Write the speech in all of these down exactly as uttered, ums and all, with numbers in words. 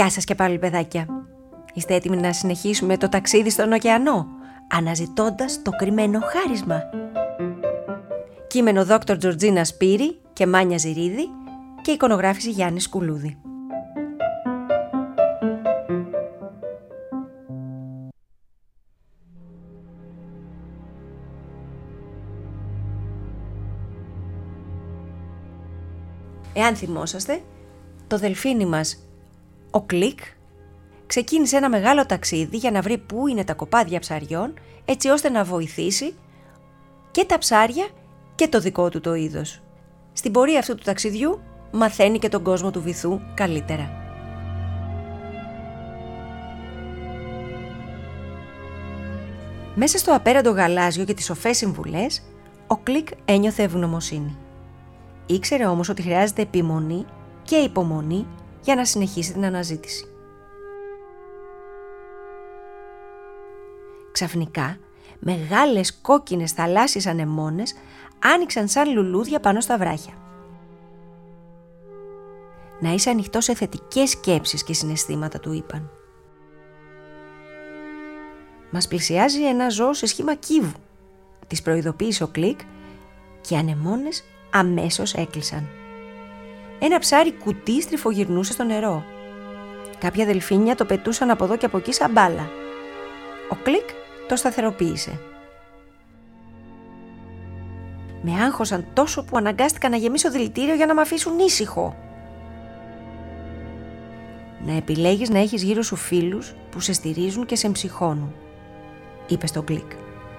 Γεια σας και πάλι, παιδάκια. Είστε έτοιμοι να συνεχίσουμε το ταξίδι στον ωκεανό, αναζητώντας το κρυμμένο χάρισμα? Κείμενο Δόκτωρ Τζορτζίνα Σπύρη και Μάνια Ζηρίδη και εικονογράφηση Γιάννη Σκουλούδη. Εάν θυμόσαστε, το δελφίνι μας, ο Κλικ, ξεκίνησε ένα μεγάλο ταξίδι για να βρει πού είναι τα κοπάδια ψαριών, έτσι ώστε να βοηθήσει και τα ψάρια και το δικό του το είδος. Στην πορεία αυτού του ταξιδιού μαθαίνει και τον κόσμο του βυθού καλύτερα. Μέσα στο απέραντο γαλάζιο και τις σοφές συμβουλές, ο Κλικ ένιωθε ευγνωμοσύνη. Ήξερε όμως ότι χρειάζεται επιμονή και υπομονή για να συνεχίσει την αναζήτηση. Ξαφνικά, μεγάλες κόκκινες θαλάσσιες ανεμόνες άνοιξαν σαν λουλούδια πάνω στα βράχια. Να είσαι ανοιχτός σε θετικές σκέψεις και συναισθήματα, του είπαν. Μας πλησιάζει ένα ζώο σε σχήμα κύβου, της προειδοποίησε ο Κλικ, και οι ανεμόνες αμέσως έκλεισαν. Ένα ψάρι κουτί στριφογυρνούσε στο νερό. Κάποια δελφίνια το πετούσαν από εδώ και από εκεί σαν μπάλα. Ο Κλικ το σταθεροποίησε. Με άγχωσαν τόσο που αναγκάστηκα να γεμίσω δηλητήριο για να με αφήσουν ήσυχο. Να επιλέγεις να έχεις γύρω σου φίλους που σε στηρίζουν και σε εμψυχώνουν, είπε στον Κλικ.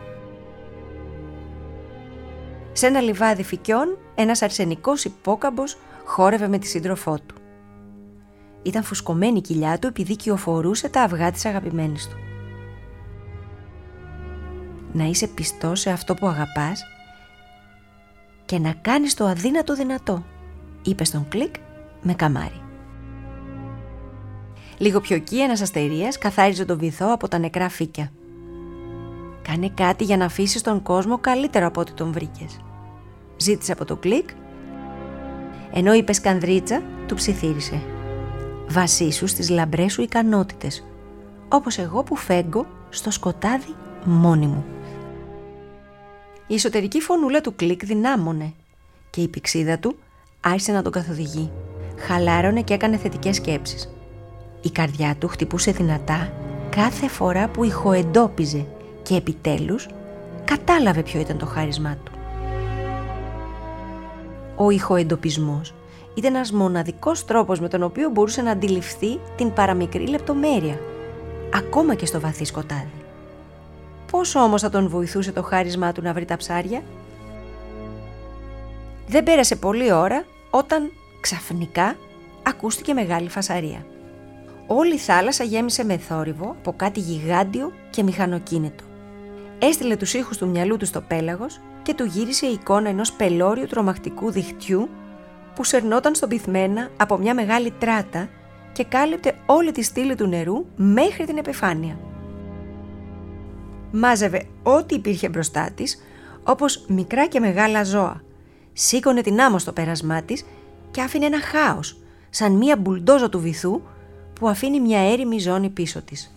Σε ένα λιβάδι φυκιών, ένας αρσενικός υπόκαμπος χόρευε με τη σύντροφό του. Ήταν φουσκωμένη η κοιλιά του επειδή κυοφορούσε τα αυγά της αγαπημένης του. Να είσαι πιστός σε αυτό που αγαπάς και να κάνεις το αδύνατο δυνατό, είπε στον Κλικ με καμάρι. Λίγο πιο εκεί ένας αστερίας καθάριζε τον βυθό από τα νεκρά φύκια. Κάνε κάτι για να αφήσεις τον κόσμο καλύτερο από ό,τι τον βρήκες, ζήτησε από τον Κλικ, ενώ η πεσκανδρίτσα του ψιθύρισε. Βασίσου στις λαμπρές σου ικανότητες, όπως εγώ που φέγγω στο σκοτάδι μόνη μου. Η εσωτερική φωνούλα του Κλικ δυνάμωνε και η πηξίδα του άρχισε να τον καθοδηγεί. Χαλάρωνε και έκανε θετικές σκέψεις. Η καρδιά του χτυπούσε δυνατά κάθε φορά που ηχοεντόπιζε και επιτέλους κατάλαβε ποιο ήταν το χάρισμά του. Ο ηχοεντοπισμός ήταν ένας μοναδικός τρόπος με τον οποίο μπορούσε να αντιληφθεί την παραμικρή λεπτομέρεια, ακόμα και στο βαθύ σκοτάδι. Πόσο όμως θα τον βοηθούσε το χάρισμά του να βρει τα ψάρια? Δεν πέρασε πολλή ώρα όταν ξαφνικά ακούστηκε μεγάλη φασαρία. Όλη η θάλασσα γέμισε με θόρυβο από κάτι γιγάντιο και μηχανοκίνητο. Έστειλε τους ήχους του μυαλού του στο πέλαγος και του γύρισε η εικόνα ενός πελώριου τρομακτικού δικτυού που σερνόταν στον πυθμένα από μια μεγάλη τράτα και κάλυπτε όλη τη στήλη του νερού μέχρι την επιφάνεια. Μάζευε ό,τι υπήρχε μπροστά της, όπως μικρά και μεγάλα ζώα. Σήκωνε την άμμο στο πέρασμά της και άφηνε ένα χάος, σαν μια μπουλντόζα του βυθού που αφήνει μια έρημη ζώνη πίσω της.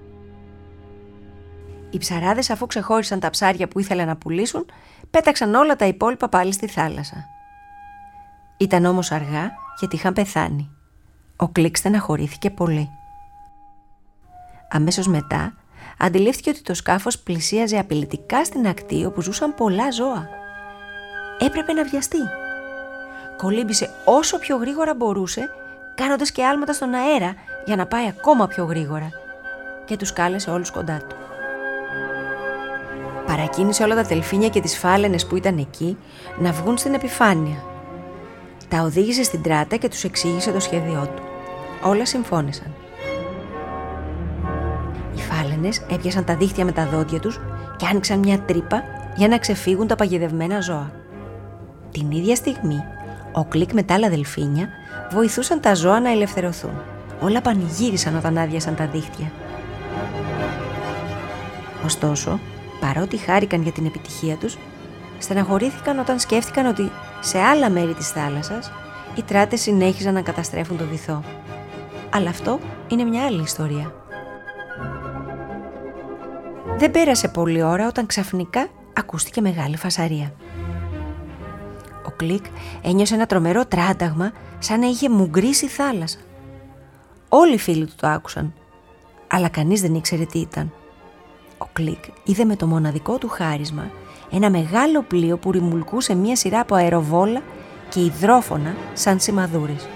Οι ψαράδες, αφού ξεχώρισαν τα ψάρια που ήθελαν να πουλήσουν, πέταξαν όλα τα υπόλοιπα πάλι στη θάλασσα. Ήταν όμως αργά, γιατί είχαν πεθάνει. Ο Κλικ στεναχωρήθηκε πολύ. Αμέσως μετά αντιλήφθηκε ότι το σκάφος πλησίαζε απειλητικά στην ακτή όπου ζούσαν πολλά ζώα. Έπρεπε να βιαστεί. Κολύμπησε όσο πιο γρήγορα μπορούσε, κάνοντας και άλματα στον αέρα για να πάει ακόμα πιο γρήγορα, και τους κάλεσε όλους κοντά του. Παρακίνησε όλα τα δελφίνια και τις φάλαινες που ήταν εκεί να βγουν στην επιφάνεια. Τα οδήγησε στην τράτα και τους εξήγησε το σχέδιό του. Όλα συμφώνησαν. Οι φάλαινες έπιασαν τα δίχτυα με τα δόντια τους και άνοιξαν μια τρύπα για να ξεφύγουν τα παγιδευμένα ζώα. Την ίδια στιγμή, ο Κλικ με τα άλλα δελφίνια βοηθούσαν τα ζώα να ελευθερωθούν. Όλα πανηγύρισαν όταν άδειασαν τα δίχτυα. Ωστόσο, παρότι χάρηκαν για την επιτυχία τους, στεναχωρήθηκαν όταν σκέφτηκαν ότι σε άλλα μέρη της θάλασσας οι τράτες συνέχιζαν να καταστρέφουν το βυθό. Αλλά αυτό είναι μια άλλη ιστορία. Δεν πέρασε πολλή ώρα όταν ξαφνικά ακούστηκε μεγάλη φασαρία. Ο Κλικ ένιωσε ένα τρομερό τράνταγμα, σαν να είχε μουγκρίσει θάλασσα. Όλοι οι φίλοι του το άκουσαν, αλλά κανείς δεν ήξερε τι ήταν. Ο Κλικ είδε με το μοναδικό του χάρισμα ένα μεγάλο πλοίο που ρημουλκούσε μία σειρά από αεροβόλα και υδρόφωνα σαν σημαδούρες.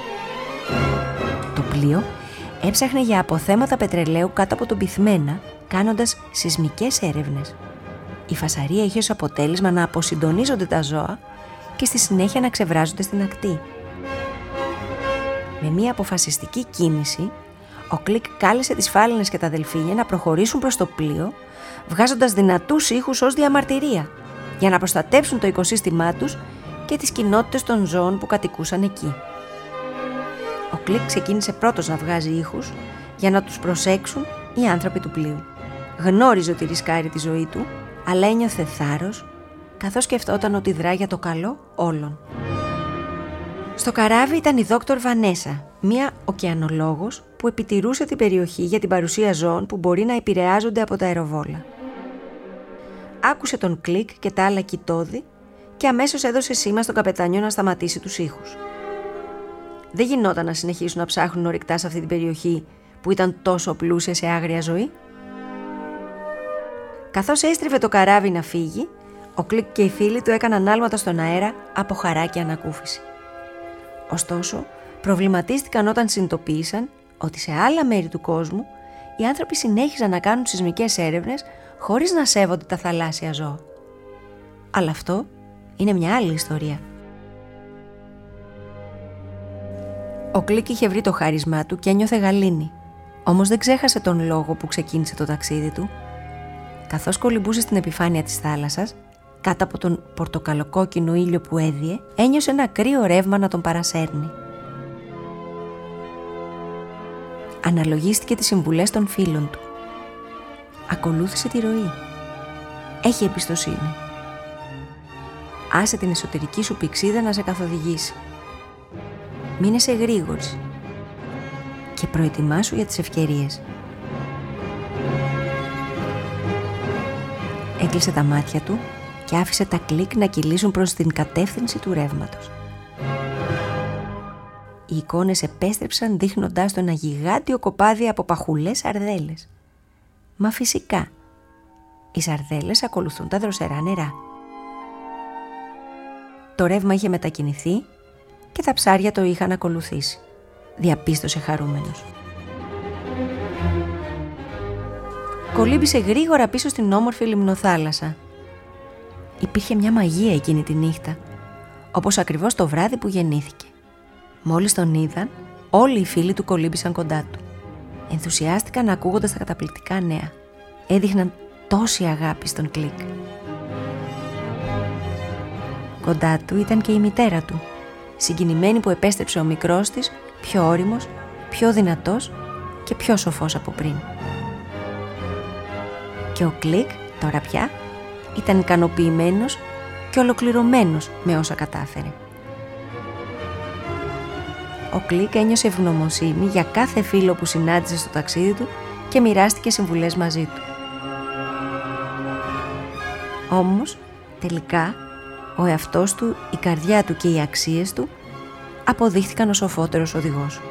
Το πλοίο έψαχνε για αποθέματα πετρελαίου κάτω από τον πυθμένα, κάνοντας σεισμικές έρευνες. Η φασαρία είχε ως αποτέλεσμα να αποσυντονίζονται τα ζώα και στη συνέχεια να ξεβράζονται στην ακτή. Με μία αποφασιστική κίνηση, ο Κλικ κάλεσε τις φάλαινες και τα δελφίνια να προχωρήσουν προς το πλοίο, βγάζοντας δυνατούς ήχους ως διαμαρτυρία, για να προστατέψουν το οικοσύστημά τους και τις κοινότητες των ζώων που κατοικούσαν εκεί. Ο Κλικ ξεκίνησε πρώτος να βγάζει ήχους για να τους προσέξουν οι άνθρωποι του πλοίου. Γνώριζε ότι ρισκάρει τη ζωή του, αλλά ένιωθε θάρρος, καθώς σκεφτόταν ότι δρά για το καλό όλων. Στο καράβι ήταν η δόκτωρ Βανέσα, μία ωκεανολόγος που επιτηρούσε την περιοχή για την παρουσία ζώων που μπορεί να επηρεάζονται από τα αεροβόλα. Άκουσε τον Κλικ και τα άλλα κοιτώδη και αμέσως έδωσε σήμα στον καπετάνιο να σταματήσει τους ήχους. Δεν γινόταν να συνεχίσουν να ψάχνουν ορυκτά σε αυτή την περιοχή που ήταν τόσο πλούσια σε άγρια ζωή. Καθώς έστριβε το καράβι να φύγει, ο Κλικ και οι φίλοι του έκαναν άλματα στον αέρα από χαρά και ανακούφιση. Ωστόσο, προβληματίστηκαν όταν συνειδητοποίησαν ότι σε άλλα μέρη του κόσμου οι άνθρωποι συνέχιζαν να κάνουν σεισμικές έρευνες χωρίς να σέβονται τα θαλάσσια ζώα. Αλλά αυτό είναι μια άλλη ιστορία. Ο Κλικ είχε βρει το χάρισμά του και ένιωθε γαλήνη, όμως δεν ξέχασε τον λόγο που ξεκίνησε το ταξίδι του. Καθώς κολυμπούσε στην επιφάνεια της θάλασσας, κάτω από τον πορτοκαλοκόκκινο ήλιο που έδιε, ένιωσε ένα κρύο ρεύμα να τον παρασέρνει. Αναλογίστηκε τις συμβουλές των φίλων του. Ακολούθησε τη ροή. Έχει εμπιστοσύνη. Άσε την εσωτερική σου πηξίδα να σε καθοδηγήσει. Μείνε σε γρήγορση και προετοιμάσου για τις ευκαιρίες. Έκλεισε τα μάτια του και άφησε τα Κλικ να κυλήσουν προς την κατεύθυνση του ρεύματος. Οι εικόνες επέστρεψαν δείχνοντάς του ένα γιγάντιο κοπάδι από παχουλές σαρδέλες. Μα φυσικά, οι σαρδέλες ακολουθούν τα δροσερά νερά. Το ρεύμα είχε μετακινηθεί και τα ψάρια το είχαν ακολουθήσει, διαπίστωσε χαρούμενος. Κολύμπησε γρήγορα πίσω στην όμορφη λιμνοθάλασσα. Υπήρχε μια μαγεία εκείνη τη νύχτα, όπως ακριβώς το βράδυ που γεννήθηκε. Μόλις τον είδαν, όλοι οι φίλοι του κολύμπησαν κοντά του. Ενθουσιάστηκαν ακούγοντας τα καταπληκτικά νέα. Έδειχναν τόση αγάπη στον Κλικ. Κοντά του ήταν και η μητέρα του, συγκινημένη που επέστρεψε ο μικρός της, πιο ώριμος, πιο δυνατός και πιο σοφός από πριν. Και ο Κλικ, τώρα πια, ήταν ικανοποιημένος και ολοκληρωμένος με όσα κατάφερε. Ο Κλικ ένιωσε ευγνωμοσύνη για κάθε φίλο που συνάντησε στο ταξίδι του και μοιράστηκε συμβουλές μαζί του. Όμως, τελικά, ο εαυτός του, η καρδιά του και οι αξίες του αποδείχθηκαν ο σοφότερος οδηγός.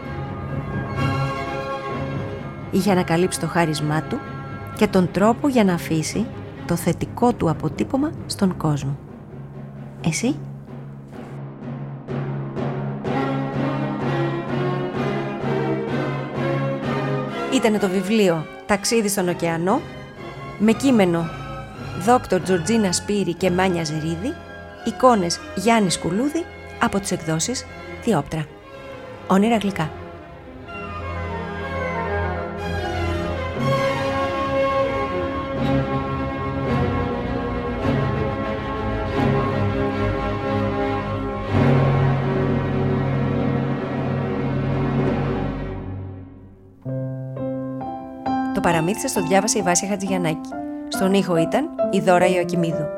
Είχε ανακαλύψει το χάρισμά του και τον τρόπο για να αφήσει το θετικό του αποτύπωμα στον κόσμο. Εσύ? Ήτανε το βιβλίο «Ταξίδι στον ωκεανό» με κείμενο δόκτωρ Τζορτζίνα Σπύρη και Μάνια Ζερίδη, εικόνες Γιάννη Σκουλούδη από τις εκδόσεις Διόπτρα. Όνειρα γλυκά. Το παραμύθι σας το διάβασε η Βάσια Χατζηγιαννάκη. Στον ήχο ήταν η Δώρα Ιωακημίδου.